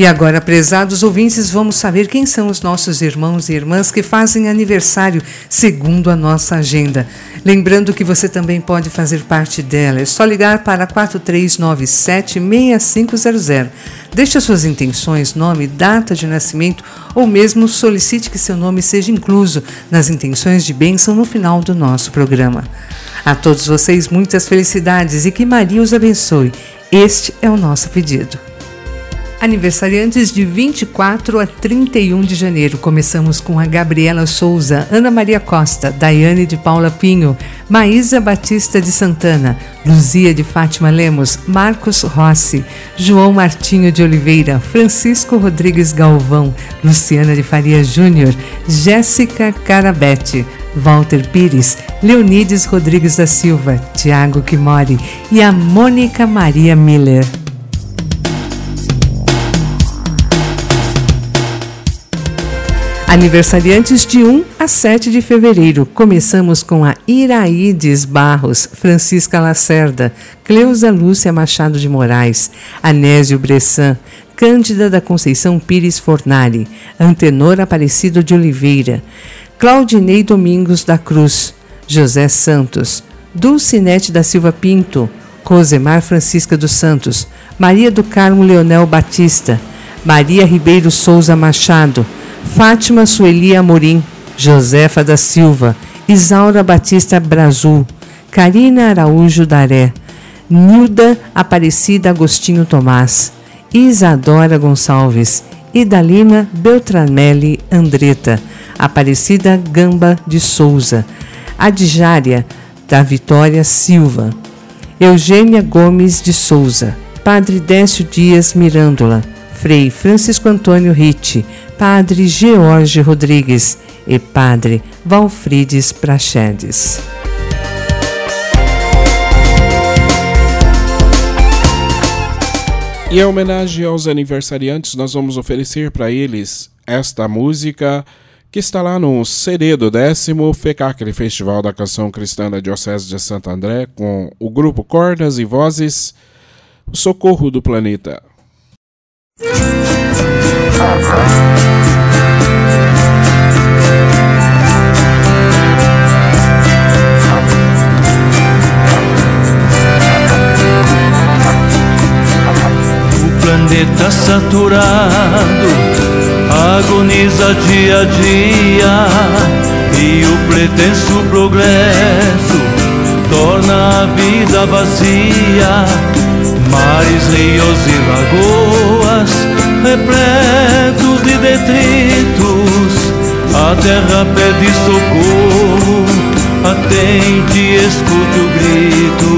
E agora, prezados ouvintes, vamos saber quem são os nossos irmãos e irmãs que fazem aniversário segundo a nossa agenda. Lembrando que você também pode fazer parte dela. É só ligar para 4397-6500. Deixe as suas intenções, nome, data de nascimento ou mesmo solicite que seu nome seja incluso nas intenções de bênção no final do nosso programa. A todos vocês, muitas felicidades e que Maria os abençoe. Este é o nosso pedido. Aniversariantes de 24 a 31 de janeiro. Começamos com a Gabriela Souza, Ana Maria Costa, Daiane de Paula Pinho, Maísa Batista de Santana, Luzia de Fátima Lemos, Marcos Rossi, João Martinho de Oliveira, Francisco Rodrigues Galvão, Luciana de Faria Júnior, Jéssica Carabete, Walter Pires, Leonides Rodrigues da Silva, Tiago Kimori e a Mônica Maria Miller. Aniversariantes de 1 a 7 de fevereiro. Começamos com a Iraides Barros, Francisca Lacerda, Cleusa Lúcia Machado de Moraes, Anésio Bressan, Cândida da Conceição Pires Fornari, Antenor Aparecido de Oliveira, Claudinei Domingos da Cruz, José Santos, Dulcinete da Silva Pinto, Cosemar Francisca dos Santos, Maria do Carmo Leonel Batista, Maria Ribeiro Souza Machado, Fátima Sueli Amorim, Josefa da Silva, Isaura Batista Brazul, Karina Araújo Daré, Nilda Aparecida Agostinho Tomás, Isadora Gonçalves, Idalina Beltramelli Andreta, Aparecida Gamba de Souza, Adjária da Vitória Silva, Eugênia Gomes de Souza, Padre Décio Dias Mirândola, Frei Francisco Antônio Ritti, Padre George Rodrigues e Padre Valfrides Prachedes. E em homenagem aos aniversariantes, nós vamos oferecer para eles esta música que está lá no CD do 10º FECACRI, Festival da Canção Cristã da Diocese de Santo André, com o grupo Cordas e Vozes, o Socorro do Planeta. O planeta saturado agoniza dia a dia e o pretenso progresso torna a vida vazia. Mares, rios e lagoas repletos de detritos, a terra pede socorro, atente e escute o grito.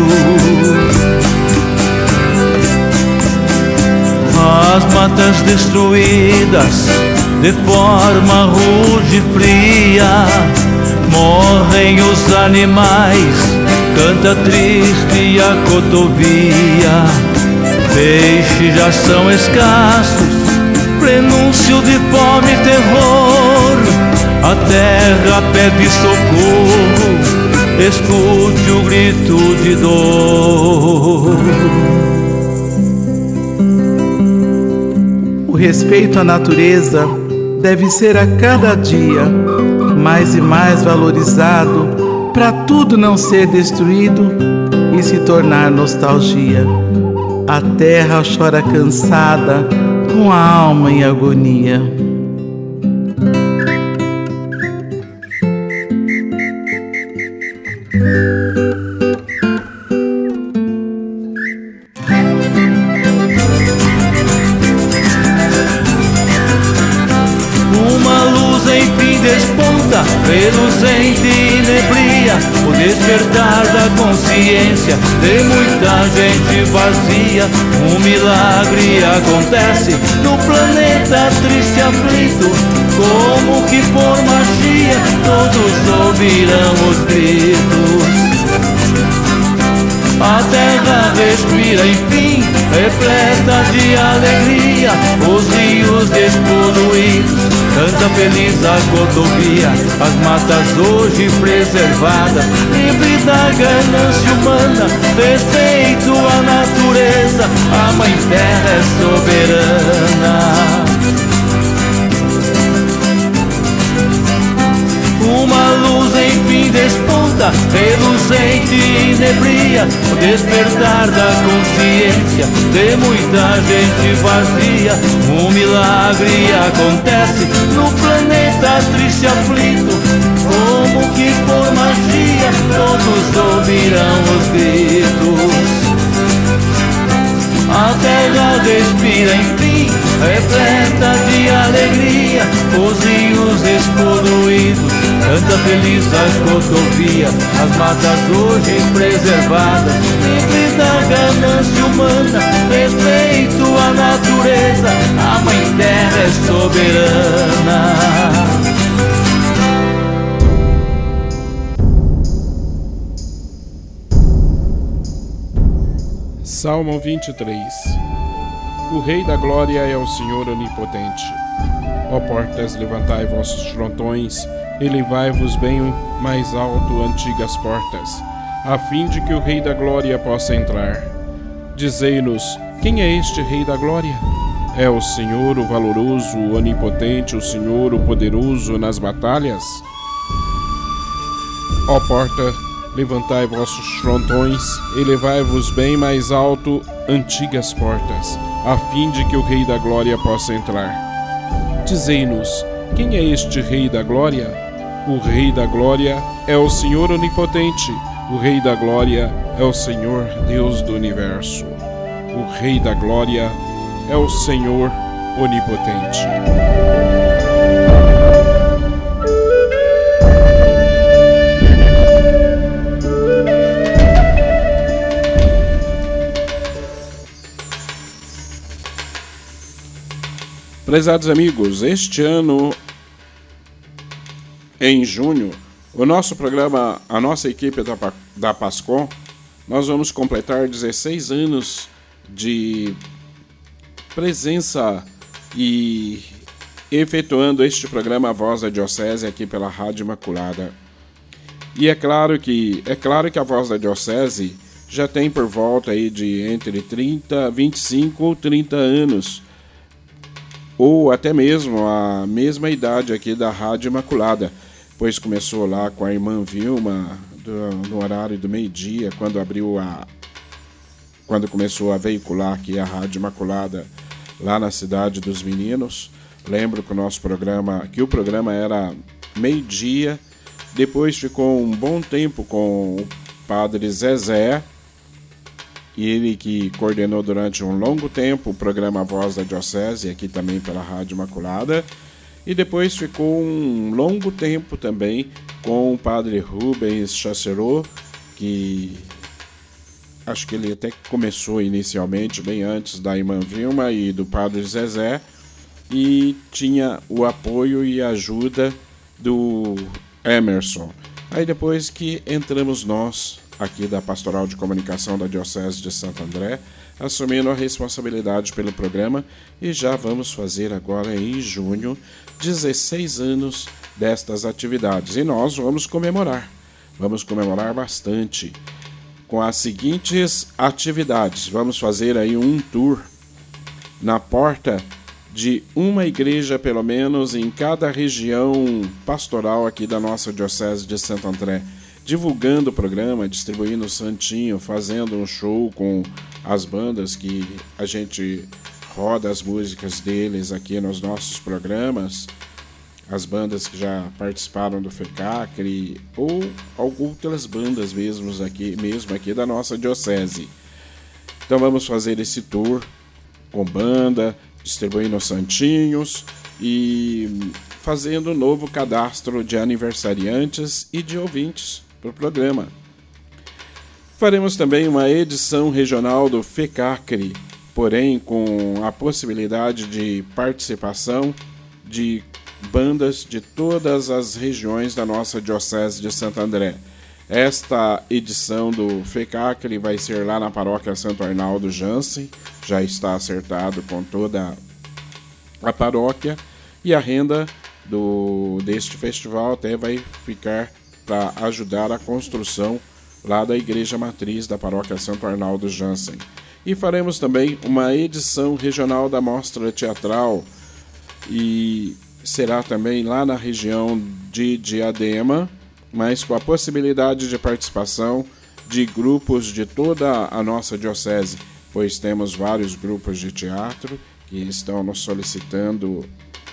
As matas destruídas de forma rude e fria, morrem os animais, canta triste a cotovia. Peixes já são escassos, prenúncio de fome e terror. A terra pede socorro, escute o grito de dor. O respeito à natureza deve ser a cada dia mais e mais valorizado, para tudo não ser destruído e se tornar nostalgia. A terra chora cansada, com a alma em agonia. Uma luz enfim desponta, reluzente e nebria, o despertar da consciência de muita gente vazia. Um milagre acontece no planeta triste e aflito, como que por magia todos ouvirão os gritos. A terra respira enfim, repleta de alegria, os rios despoluídos, canta feliz a cotovia. As matas hoje preservadas, livre da ganância humana, respeito à natureza, a mãe terra é soberana. reluzente e nebria, o despertar da consciência de muita gente vazia. Um milagre acontece no planeta triste e aflito, como que por magia todos ouvirão os gritos. A terra respira enfim, repleta de alegria, os rios despoluídos, canta feliz a cotovia. As matas hoje preservadas, livre da ganância humana, respeito à natureza, a mãe terra é soberana. Salmo 23. O Rei da Glória é o Senhor Onipotente. Ó portas, levantai vossos frontões, elevai-vos bem mais alto, antigas portas, a fim de que o Rei da Glória possa entrar. Dizei-nos, quem é este Rei da Glória? É o Senhor, o valoroso, o onipotente, o Senhor, o poderoso nas batalhas? Ó porta, levantai vossos frontões, elevai-vos bem mais alto, antigas portas, a fim de que o Rei da Glória possa entrar. Dizei-nos, quem é este Rei da Glória? O Rei da Glória é o Senhor Onipotente, o Rei da Glória é o Senhor Deus do Universo. O Rei da Glória é o Senhor Onipotente. Prezados amigos, este ano, em junho, o nosso programa, a nossa equipe da PASCOM, nós vamos completar 16 anos de presença e efetuando este programa A Voz da Diocese aqui pela Rádio Imaculada. E é claro que a Voz da Diocese já tem por volta aí de entre 25 ou 30 anos, ou até mesmo a mesma idade aqui da Rádio Imaculada, pois começou lá com a irmã Vilma, no horário do meio-dia, quando começou a veicular aqui a Rádio Imaculada, lá na Cidade dos Meninos. Lembro que o programa era meio-dia, depois ficou um bom tempo com o Padre Zezé, e ele que coordenou durante um longo tempo o programa A Voz da Diocese, aqui também pela Rádio Imaculada, e depois ficou um longo tempo também com o Padre Rubens Chacerot, que acho que ele até começou inicialmente, bem antes da irmã Vilma e do Padre Zezé, e tinha o apoio e ajuda do Emerson. Aí depois que entramos nós, aqui da Pastoral de Comunicação da Diocese de Santo André, assumindo a responsabilidade pelo programa, e já vamos fazer agora em junho 16 anos destas atividades. E nós vamos comemorar bastante com as seguintes atividades. Vamos fazer aí um tour na porta de uma igreja, pelo menos, em cada região pastoral aqui da nossa Diocese de Santo André, divulgando o programa, distribuindo o santinho, fazendo um show com as bandas que a gente roda as músicas deles aqui nos nossos programas, as bandas que já participaram do FECACRE ou outras bandas mesmo aqui da nossa diocese. Então vamos fazer esse tour com banda, distribuindo santinhos e fazendo um novo cadastro de aniversariantes e de ouvintes para o programa. Faremos também uma edição regional do FECACRE, porém com a possibilidade de participação de bandas de todas as regiões da nossa Diocese de Santo André. Esta edição do FECACRE vai ser lá na paróquia Santo Arnaldo Jansen, já está acertado com toda a paróquia, e a renda deste festival até vai ficar para ajudar a construção lá da Igreja Matriz da Paróquia Santo Arnaldo Jansen. E faremos também uma edição regional da Mostra Teatral, e será também lá na região de Diadema, mas com a possibilidade de participação de grupos de toda a nossa diocese, pois temos vários grupos de teatro que estão nos solicitando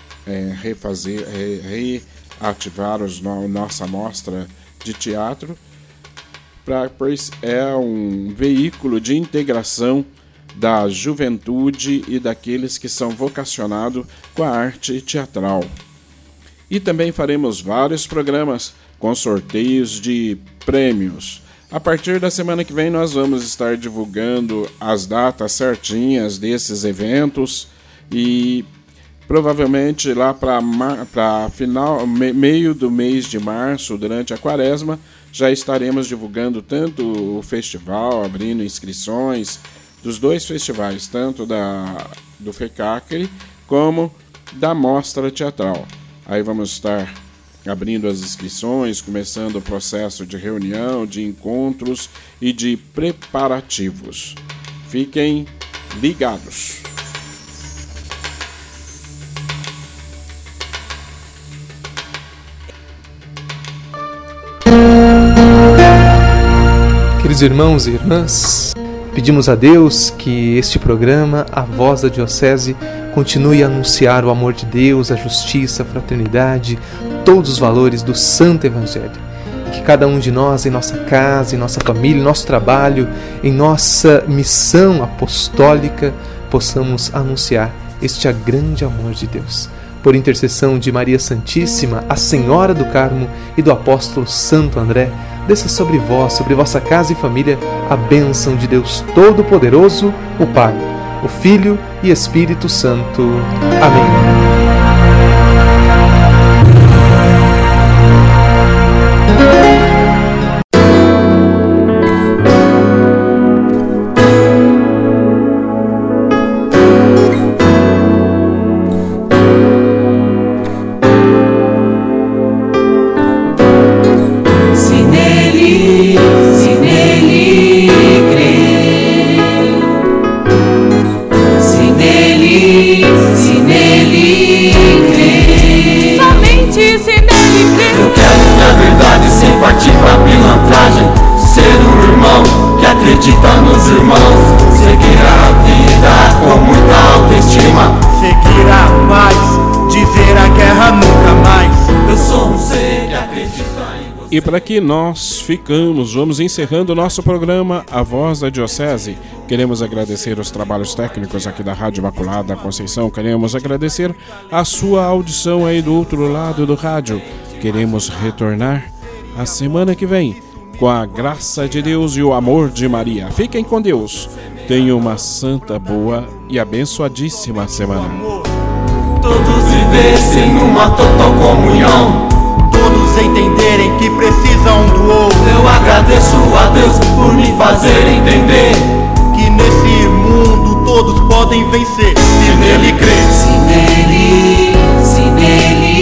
reativar nossa mostra de teatro, pois é um veículo de integração da juventude e daqueles que são vocacionados com a arte teatral. E também faremos vários programas com sorteios de prêmios. A partir da semana que vem nós vamos estar divulgando as datas certinhas desses eventos e provavelmente lá para meio do mês de março, durante a quaresma, já estaremos divulgando tanto o festival, abrindo inscrições dos dois festivais, tanto do FECACRE como da Mostra Teatral. Aí vamos estar abrindo as inscrições, começando o processo de reunião, de encontros e de preparativos. Fiquem ligados. Queridos irmãos e irmãs, pedimos a Deus que este programa, A Voz da Diocese, continue a anunciar o amor de Deus, a justiça, a fraternidade, todos os valores do Santo Evangelho. E que cada um de nós, em nossa casa, em nossa família, em nosso trabalho, em nossa missão apostólica, possamos anunciar este grande amor de Deus. Por intercessão de Maria Santíssima, a Senhora do Carmo e do apóstolo Santo André, desça sobre vós, sobre vossa casa e família, a bênção de Deus Todo-Poderoso, o Pai, o Filho e Espírito Santo. Amém. Acredita nos irmãos, seguir a vida com muita autoestima, seguir a paz, dizer a guerra nunca mais. Eu sou um ser que acredita em você. E por aqui nós vamos encerrando o nosso programa A Voz da Diocese. Queremos agradecer os trabalhos técnicos aqui da Rádio Imaculada Conceição, queremos agradecer a sua audição aí do outro lado do rádio. Queremos retornar a semana que vem, com a graça de Deus e o amor de Maria. Fiquem com Deus. Tenham uma santa, boa e abençoadíssima semana. Todos vivessem numa total comunhão, todos entenderem que precisam um do outro. Eu agradeço a Deus por me fazer entender que nesse mundo todos podem vencer, se nele crer. Se nele crer.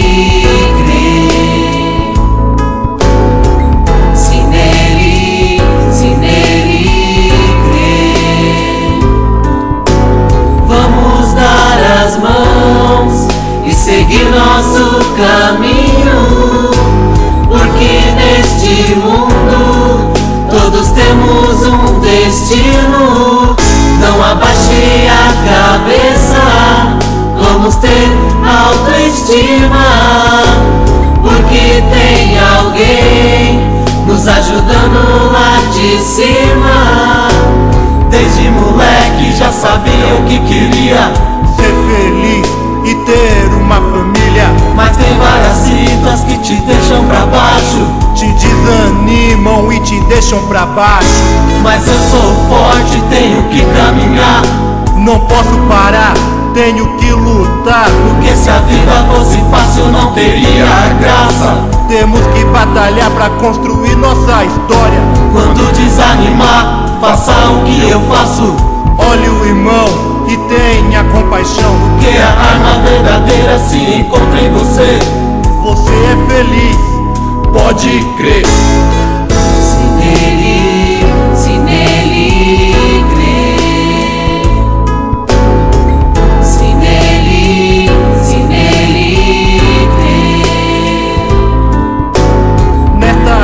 As mãos e seguir nosso caminho, porque neste mundo todos temos um destino. Não abaixe a cabeça, vamos ter autoestima, porque tem alguém nos ajudando lá de cima. Desde moleque já sabia o que queria, ser feliz e ter uma família. Mas tem várias citas que te deixam pra baixo, te desanimam e te deixam pra baixo. Mas eu sou forte, tenho que caminhar, não posso parar, tenho que lutar. Porque se a vida fosse fácil não teria graça. Temos que batalhar pra construir nossa história. Quando desanimar, faça o que eu faço. Olhe o irmão e tenha compaixão, porque a arma verdadeira se encontra em você. Você é feliz, pode crer. Se nele crer. Se nele crer. Nesta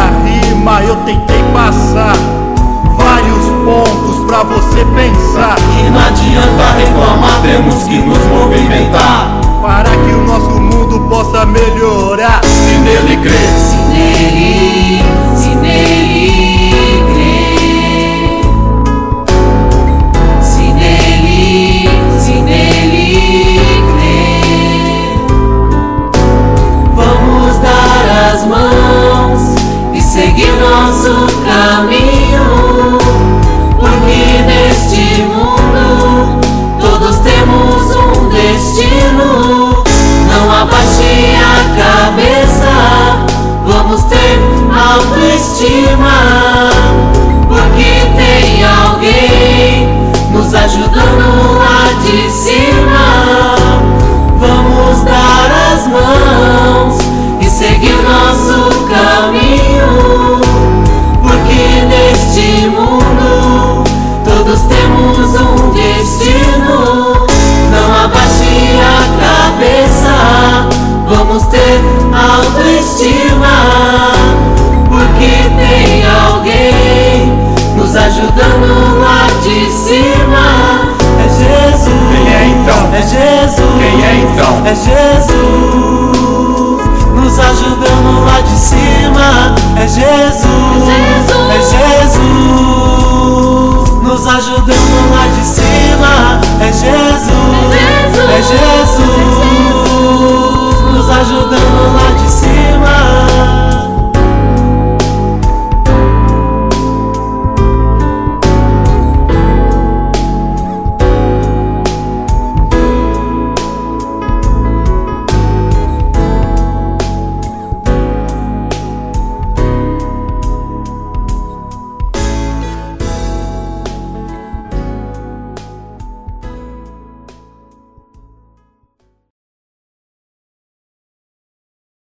temos que nos movimentar para que o nosso mundo possa melhorar. Se nele crer, Se nele crer, se nele crer, vamos dar as mãos e seguir nosso caminho, porque neste mundo todos temos um destino. Não abaixe a cabeça, vamos ter autoestima, porque tem alguém nos ajudando lá de cima. Vamos dar as mãos e seguir nosso caminho, porque neste mundo todos temos um destino. Não abaixe a cabeça, vamos ter autoestima, porque tem alguém nos ajudando lá de cima. É Jesus. Quem é então? É Jesus. Quem é então? É Jesus nos ajudando lá de cima. É Jesus. É Jesus nos ajudando lá de cima. É Jesus. É Jesus nos ajudando